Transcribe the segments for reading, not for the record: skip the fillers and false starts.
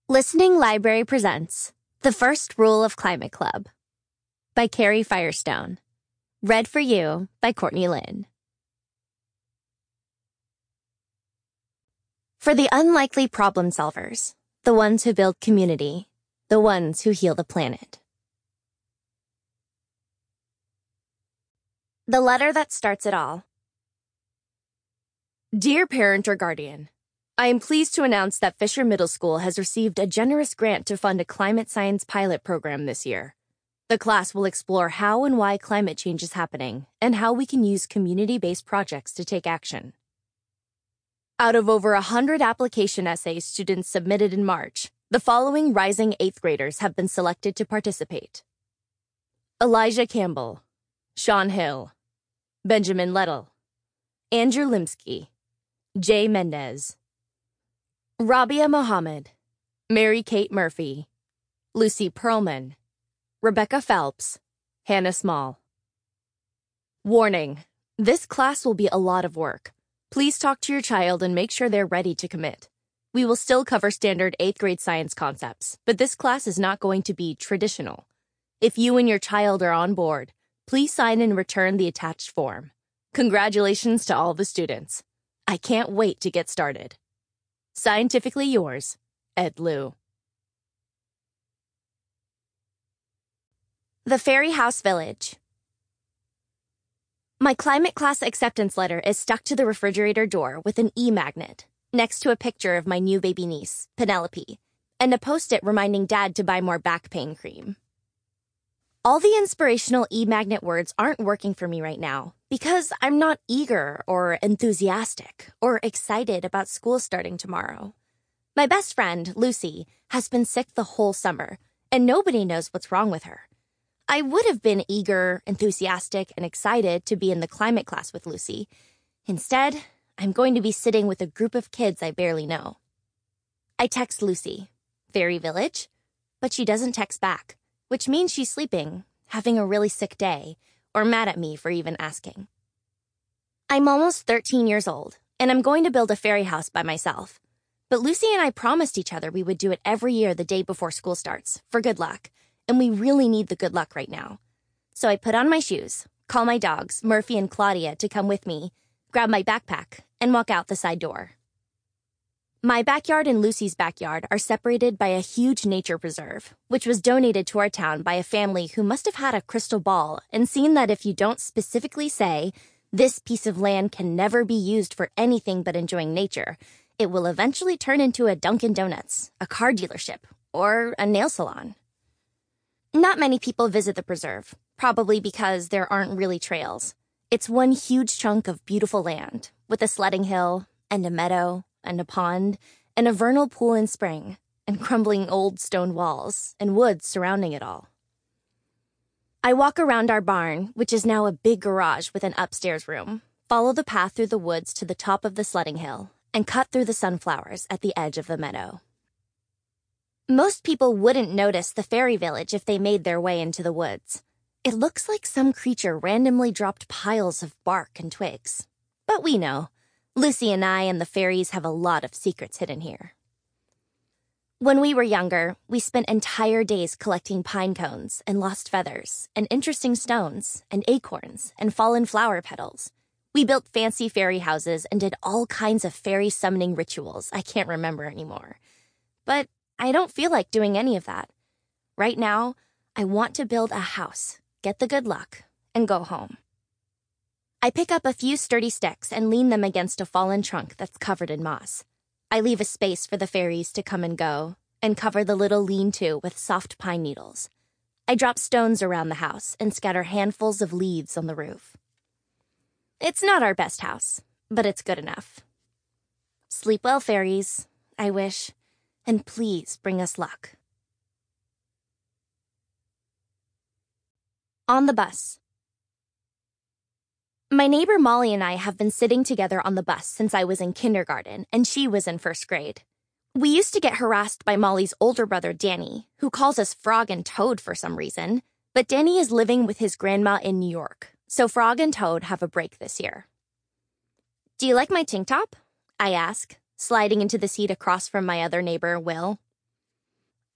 Listening Library presents The First Rule of Climate Club by Carrie Firestone. Read for you by Courtney Lynn. For the unlikely problem solvers, the ones who build community, the ones who heal the planet. The letter that starts it all. Dear parent or guardian, I am pleased to announce that Fisher Middle School has received a generous grant to fund a climate science pilot program this year. The class will explore how and why climate change is happening and how we can use community-based projects to take action. Out of over 100 application essays students submitted in March, the following rising 8th graders have been selected to participate. Elijah Campbell, Sean Hill, Benjamin Lettle, Andrew Limsky, Jay Mendez, Rabia Mohammed, Mary Kate Murphy, Lucy Perlman, Rebecca Phelps, Hannah Small. Warning: this class will be a lot of work. Please talk to your child and make sure they're ready to commit. We will still cover standard 8th grade science concepts, but this class is not going to be traditional. If you and your child are on board, please sign and return the attached form. Congratulations to all the students. I can't wait to get started. Scientifically yours, Ed Liu. The Fairy House Village. My climate class acceptance letter is stuck to the refrigerator door with an e-magnet, next to a picture of my new baby niece, Penelope, and a post-it reminding Dad to buy more back pain cream. All the inspirational e-magnet words aren't working for me right now because I'm not eager or enthusiastic or excited about school starting tomorrow. My best friend, Lucy, has been sick the whole summer, and nobody knows what's wrong with her. I would have been eager, enthusiastic, and excited to be in the climate class with Lucy. Instead, I'm going to be sitting with a group of kids I barely know. I text Lucy, Fairy Village, but she doesn't text back, which means she's sleeping, having a really sick day, or mad at me for even asking. I'm almost 13 years old, and I'm going to build a fairy house by myself. But Lucy and I promised each other we would do it every year the day before school starts, for good luck, and we really need the good luck right now. So I put on my shoes, call my dogs, Murphy and Claudia, to come with me, grab my backpack, and walk out the side door. My backyard and Lucy's backyard are separated by a huge nature preserve, which was donated to our town by a family who must have had a crystal ball and seen that if you don't specifically say, this piece of land can never be used for anything but enjoying nature, it will eventually turn into a Dunkin' Donuts, a car dealership, or a nail salon. Not many people visit the preserve, probably because there aren't really trails. It's one huge chunk of beautiful land, with a sledding hill, and a meadow, and a pond, and a vernal pool in spring, and crumbling old stone walls, and woods surrounding it all. I walk around our barn, which is now a big garage with an upstairs room, follow the path through the woods to the top of the sledding hill, and cut through the sunflowers at the edge of the meadow. Most people wouldn't notice the fairy village if they made their way into the woods. It looks like some creature randomly dropped piles of bark and twigs. But we know. Lucy and I and the fairies have a lot of secrets hidden here. When we were younger, we spent entire days collecting pine cones and lost feathers and interesting stones and acorns and fallen flower petals. We built fancy fairy houses and did all kinds of fairy summoning rituals I can't remember anymore. But I don't feel like doing any of that. Right now, I want to build a house, get the good luck, and go home. I pick up a few sturdy sticks and lean them against a fallen trunk that's covered in moss. I leave a space for the fairies to come and go, and cover the little lean-to with soft pine needles. I drop stones around the house and scatter handfuls of leaves on the roof. It's not our best house, but it's good enough. Sleep well, fairies, I wish, and please bring us luck. On the bus. My neighbor Molly and I have been sitting together on the bus since I was in kindergarten and she was in first grade. We used to get harassed by Molly's older brother, Danny, who calls us Frog and Toad for some reason, but Danny is living with his grandma in New York, so Frog and Toad have a break this year. Do you like my tank top? I ask, sliding into the seat across from my other neighbor, Will.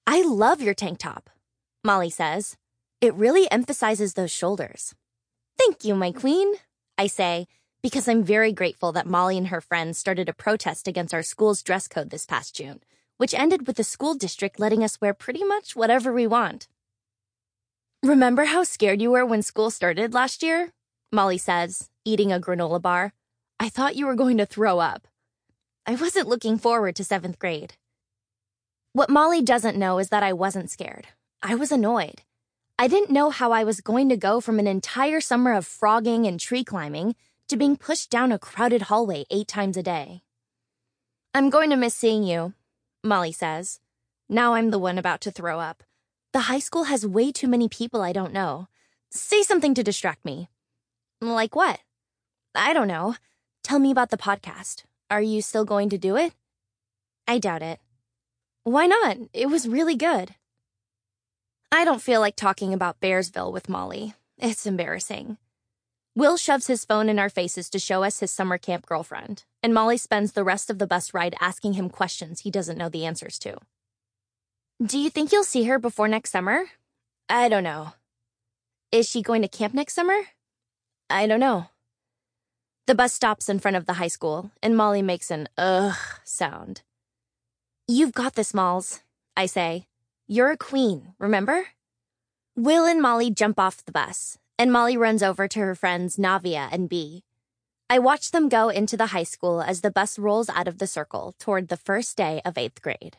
I love your tank top, Molly says. It really emphasizes those shoulders. Thank you, my queen, I say, because I'm very grateful that Molly and her friends started a protest against our school's dress code this past June, which ended with the school district letting us wear pretty much whatever we want. Remember how scared you were when school started last year? Molly says, eating a granola bar. I thought you were going to throw up. I wasn't looking forward to 7th grade. What Molly doesn't know is that I wasn't scared. I was annoyed. I didn't know how I was going to go from an entire summer of frogging and tree climbing to being pushed down a crowded hallway 8 times a day. I'm going to miss seeing you, Molly says. Now I'm the one about to throw up. The high school has way too many people I don't know. Say something to distract me. Like what? I don't know. Tell me about the podcast. Are you still going to do it? I doubt it. Why not? It was really good. I don't feel like talking about Bearsville with Molly. It's embarrassing. Will shoves his phone in our faces to show us his summer camp girlfriend, and Molly spends the rest of the bus ride asking him questions he doesn't know the answers to. Do you think you'll see her before next summer? I don't know. Is she going to camp next summer? I don't know. The bus stops in front of the high school, and Molly makes an ugh sound. You've got this, Malls, I say. You're a queen, remember? Will and Molly jump off the bus, and Molly runs over to her friends Navia and Bee. I watch them go into the high school as the bus rolls out of the circle toward the first day of 8th grade.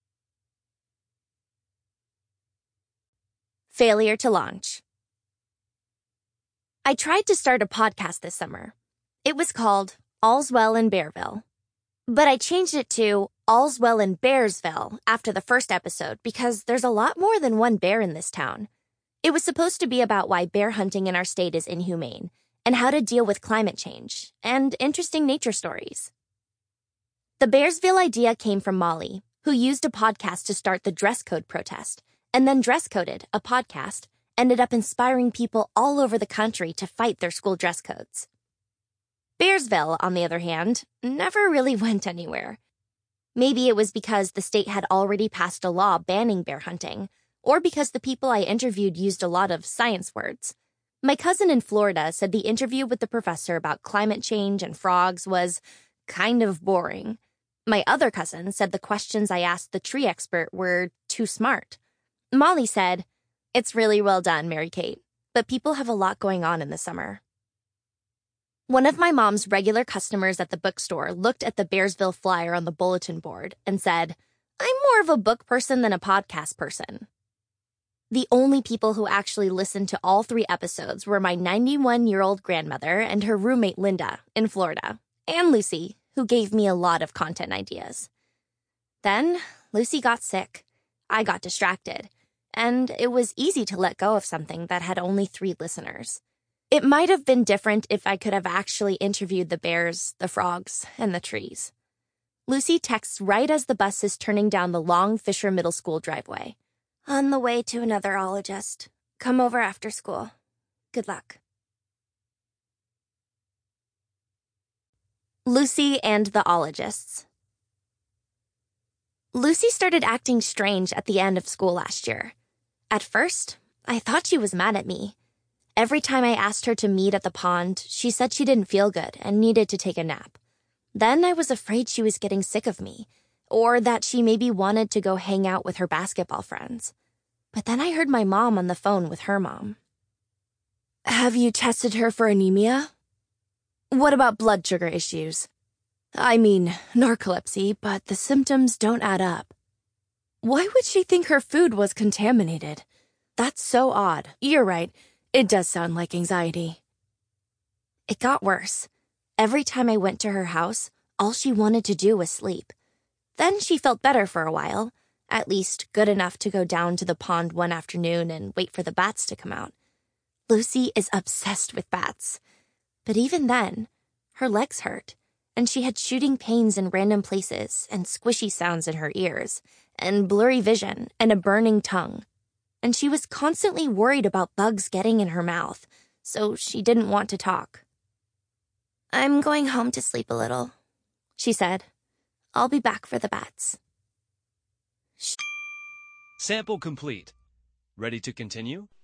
Failure to launch. I tried to start a podcast this summer. It was called All's Well in Bearville. But I changed it to All's Well in Bearsville after the first episode because there's a lot more than one bear in this town. It was supposed to be about why bear hunting in our state is inhumane and how to deal with climate change and interesting nature stories. The Bearsville idea came from Molly, who used a podcast to start the dress code protest, and then Dress Coded, a podcast, ended up inspiring people all over the country to fight their school dress codes. Bearsville, on the other hand, never really went anywhere. Maybe it was because the state had already passed a law banning bear hunting, or because the people I interviewed used a lot of science words. My cousin in Florida said the interview with the professor about climate change and frogs was kind of boring. My other cousin said the questions I asked the tree expert were too smart. Molly said, "It's really well done, Mary Kate, but people have a lot going on in the summer." One of my mom's regular customers at the bookstore looked at the Bearsville flyer on the bulletin board and said, "I'm more of a book person than a podcast person." The only people who actually listened to all 3 episodes were my 91-year-old grandmother and her roommate Linda in Florida, and Lucy, who gave me a lot of content ideas. Then Lucy got sick. I got distracted, and it was easy to let go of something that had only 3 listeners. It might have been different if I could have actually interviewed the bears, the frogs, and the trees. Lucy texts right as the bus is turning down the long Fisher Middle School driveway. On the way to another ologist. Come over after school. Good luck. Lucy and the ologists. Lucy started acting strange at the end of school last year. At first, I thought she was mad at me. Every time I asked her to meet at the pond, she said she didn't feel good and needed to take a nap. Then I was afraid she was getting sick of me, or that she maybe wanted to go hang out with her basketball friends. But then I heard my mom on the phone with her mom. Have you tested her for anemia? What about blood sugar issues? I mean, narcolepsy, but the symptoms don't add up. Why would she think her food was contaminated? That's so odd. You're right. It does sound like anxiety. It got worse. Every time I went to her house, all she wanted to do was sleep. Then she felt better for a while, at least good enough to go down to the pond one afternoon and wait for the bats to come out. Lucy is obsessed with bats. But even then, her legs hurt, and she had shooting pains in random places and squishy sounds in her ears, and blurry vision and a burning tongue. And she was constantly worried about bugs getting in her mouth, so she didn't want to talk. I'm going home to sleep a little, she said. I'll be back for the bats. Shh. Sample complete. Ready to continue?